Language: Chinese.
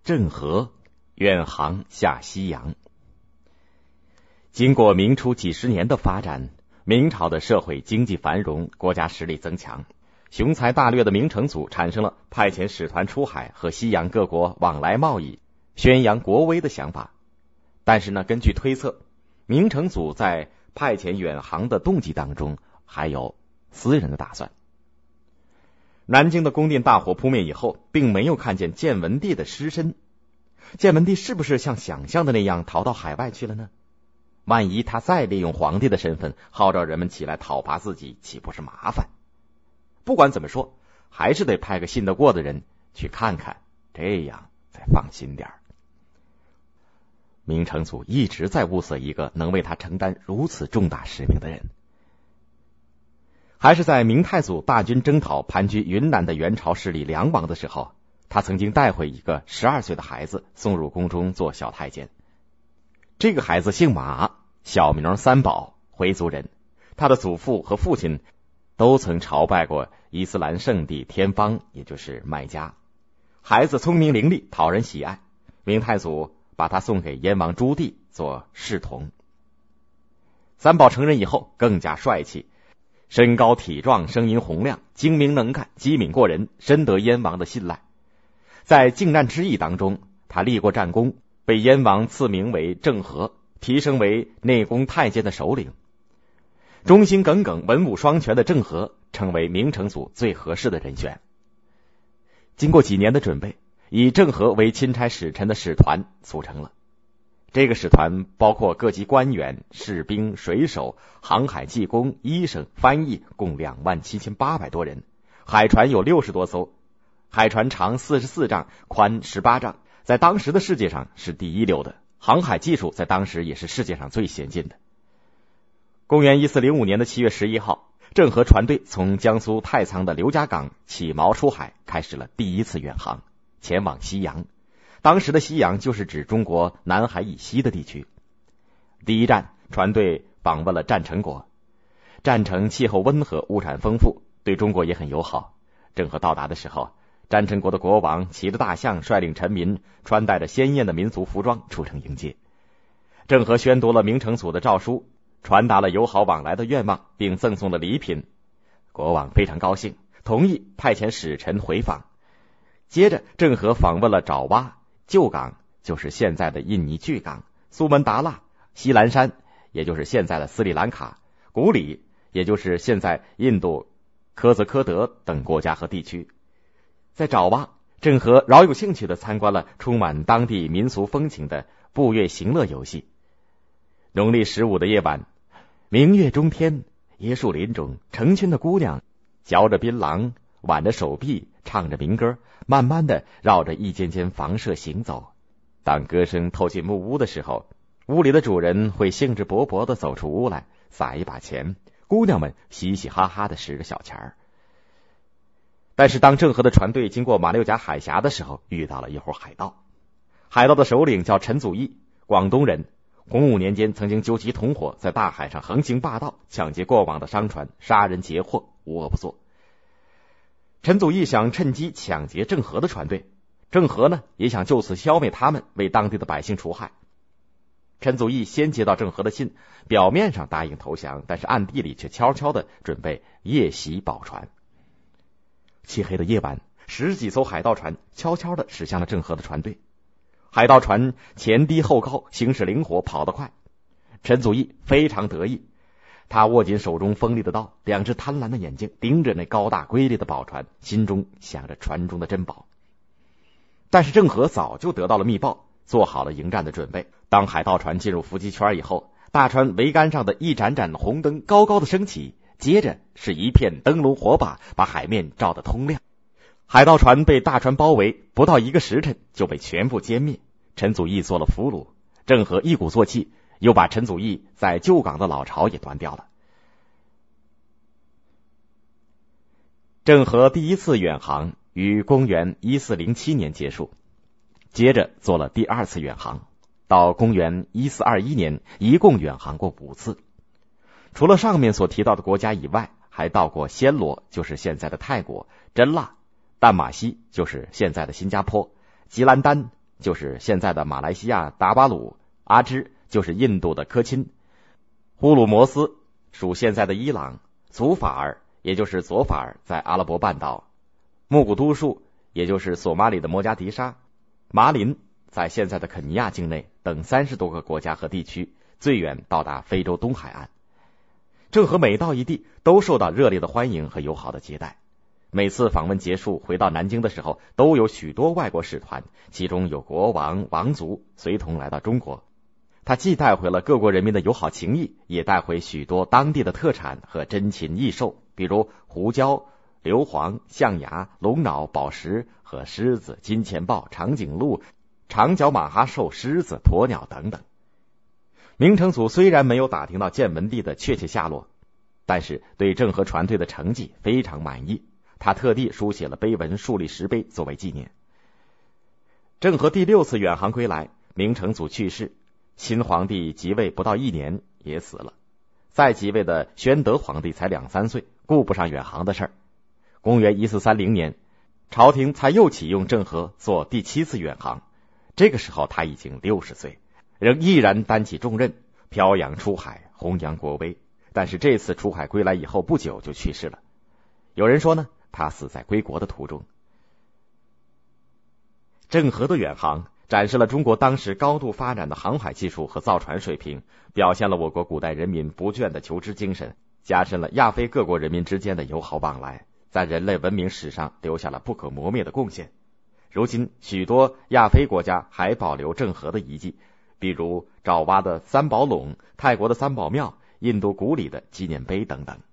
郑和远航下西洋。经过明初几十年的发展，明朝的社会经济繁荣，国家实力增强，雄才大略的明成祖产生了派遣使团出海和西洋各国往来贸易、宣扬国威的想法。但是呢，根据推测，明成祖在派遣远航的动机当中还有私人的打算。南京的宫殿大火扑灭以后，并没有看见建文帝的尸身。建文帝是不是像想象的那样逃到海外去了呢？万一他再利用皇帝的身份号召人们起来讨伐自己，岂不是麻烦？不管怎么说，还是得派个信得过的人去看看，这样才放心点。明成祖一直在物色一个能为他承担如此重大使命的人。还是在明太祖大军征讨盘踞云南的元朝势力梁王的时候，他曾经带回一个12岁的孩子送入宫中做小太监。这个孩子姓马，小名三宝，回族人。他的祖父和父亲都曾朝拜过伊斯兰圣地天方，也就是麦加。孩子聪明伶俐，讨人喜爱，明太祖把他送给燕王朱棣做侍童。三宝成人以后更加帅气，身高体壮，声音洪亮，精明能干，机敏过人，深得燕王的信赖。在靖难之役当中，他立过战功，被燕王赐名为郑和，提升为内宫太监的首领。忠心耿耿、文武双全的郑和成为明成祖最合适的人选。经过几年的准备，以郑和为钦差使臣的使团组成了。这个使团包括各级官员、士兵、水手、航海技工、医生、翻译，共27800多人。海船有60多艘，海船长44丈，宽18丈，在当时的世界上是第一流的，航海技术在当时也是世界上最先进的。公元1405年的7月11号，郑和船队从江苏太仓的刘家港起锚出海，开始了第一次远航，前往西洋。当时的西洋就是指中国南海以西的地区。第一站，船队访问了占城国。占城气候温和，物产丰富，对中国也很友好。郑和到达的时候，占城国的国王骑着大象，率领臣民，穿戴着鲜艳的民族服装出城迎接。郑和宣读了明成祖的诏书，传达了友好往来的愿望，并赠送了礼品。国王非常高兴，同意派遣使臣回访。接着，郑和访问了爪哇、旧港，就是现在的印尼巨港，苏门答腊、西兰山，也就是现在的斯里兰卡，古里，也就是现在印度科泽科德等国家和地区。在爪哇，郑和饶有兴趣地参观了充满当地民俗风情的步月行乐游戏。农历15的夜晚，明月中天，椰树林中，成群的姑娘嚼着槟榔，挽着手臂，唱着民歌，慢慢地绕着一间间房舍行走。当歌声透进木屋的时候，屋里的主人会兴致勃勃地走出屋来，撒一把钱，姑娘们嘻嘻哈哈地拾着小钱儿。但是当郑和的船队经过马六甲海峡的时候，遇到了一伙海盗。海盗的首领叫陈祖义，广东人，洪武年间曾经纠集同伙，在大海上横行霸道，抢劫过往的商船，杀人劫货，无恶不作。陈祖义想趁机抢劫郑和的船队，郑和呢也想就此消灭他们，为当地的百姓除害。陈祖义先接到郑和的信，表面上答应投降，但是暗地里却悄悄地准备夜袭宝船。漆黑的夜晚，10几艘海盗船悄悄地驶向了郑和的船队。海盗船前低后高，行驶灵活，跑得快。陈祖义非常得意，他握紧手中锋利的刀，两只贪婪的眼睛盯着那高大瑰丽的宝船，心中想着船中的珍宝。但是郑和早就得到了密报，做好了迎战的准备。当海盗船进入伏击圈以后，大船桅杆上的一盏盏红灯高高的升起，接着是一片灯笼火把，把海面照得通亮。海盗船被大船包围，不到1个时辰就被全部歼灭。陈祖义做了俘虏，郑和一鼓作气，又把陈祖义在旧港的老巢也端掉了。郑和第一次远航于公元1407年结束，接着做了第2次远航，到公元1421年一共远航过5次。除了上面所提到的国家以外，还到过暹罗，就是现在的泰国，真腊、淡马锡，就是现在的新加坡，吉兰丹、 就是现在的马来西亚达巴鲁，阿芝就是印度的科钦，呼鲁摩斯属现在的伊朗，祖法尔也就是佐法尔在阿拉伯半岛，木古都树也就是索马里的摩加迪沙，马林在现在的肯尼亚境内等30多个国家和地区，最远到达非洲东海岸。郑和每到一地都受到热烈的欢迎和友好的接待，每次访问结束回到南京的时候，都有许多外国使团，其中有国王、王族随同来到中国。他既带回了各国人民的友好情谊，也带回许多当地的特产和珍禽异兽，比如胡椒、硫磺、象牙、龙脑、宝石和狮子、金钱豹、长颈鹿、长角马哈兽、狮子、鸵鸟等等。明成祖虽然没有打听到建文帝的确切下落，但是对郑和船队的成绩非常满意，他特地书写了碑文，树立石碑作为纪念。郑和第6次远航归来，明成祖去世，新皇帝即位不到1年也死了。再即位的宣德皇帝才2、3岁，顾不上远航的事儿。公元1430年，朝廷才又启用郑和做第7次远航，这个时候他已经60岁，仍毅然担起重任，漂洋出海，弘扬国威。但是这次出海归来以后不久就去世了。有人说呢，他死在归国的途中。郑和的远航展示了中国当时高度发展的航海技术和造船水平，表现了我国古代人民不倦的求知精神，加深了亚非各国人民之间的友好往来，在人类文明史上留下了不可磨灭的贡献。如今许多亚非国家还保留郑和的遗迹，比如爪哇的三宝垄、泰国的三宝庙、印度古里的纪念碑等等。